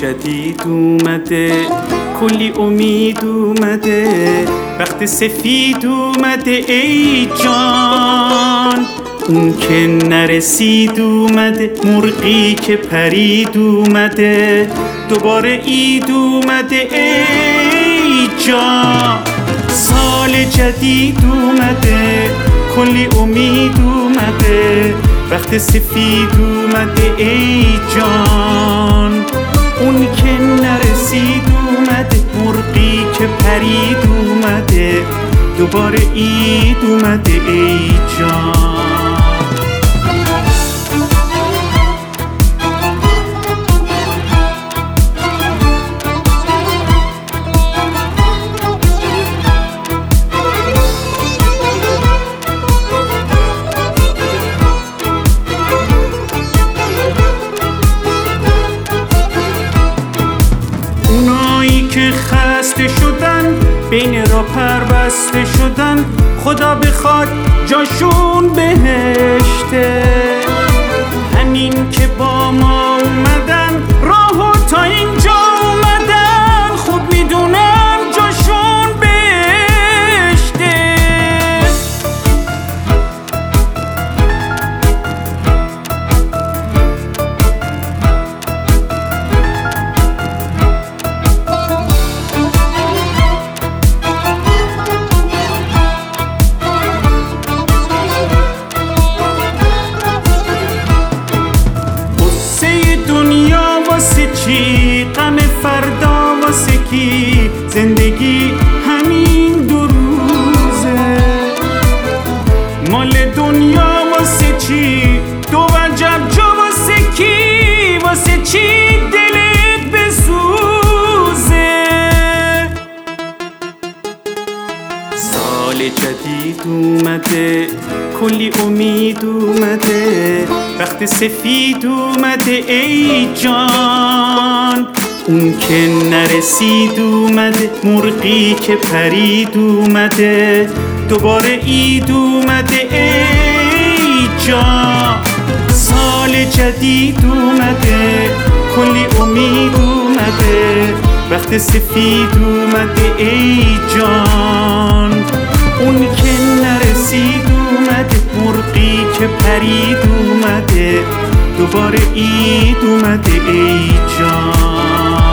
جدید اومده، کلی امید اومده، وقت سفید اومده ای جان. اون که نرسید اومده، مرغی که پرید اومده، دوباره عید اومده ای جان. سال جدید اومده، کلی امید اومده، وقت سفید اومده ای جان. اون که نرسید اومده، مرغی که پرید اومده، دوباره عید اومده ای جان. اونایی که خسته شدن، بین را پربسته شدن، خدا بخواد جاشون بهشته. همین که با ما اومدن، راهو تا اینجا اومدن، خوب میدونم جاشون بهشته. چی غم فردا واسه کی؟ زندگی همین دو روزه. مال دنیا واسه چی؟ دو وجب جا واسه کی؟ واسه چی دلت بسوزه؟ سال جدید اومده، کلی امید اومده، وقت سفید اومده ای جان. اون که نرسید اومده، مرغی که پرید اومده، دوباره عید اومده ای جان. سال جدید اومده، کلی امید اومده، وقت سفید اومده ای جان. اون که نرسید اومده، مرغی که پرید اومده، دوباره عید اومده ای جان.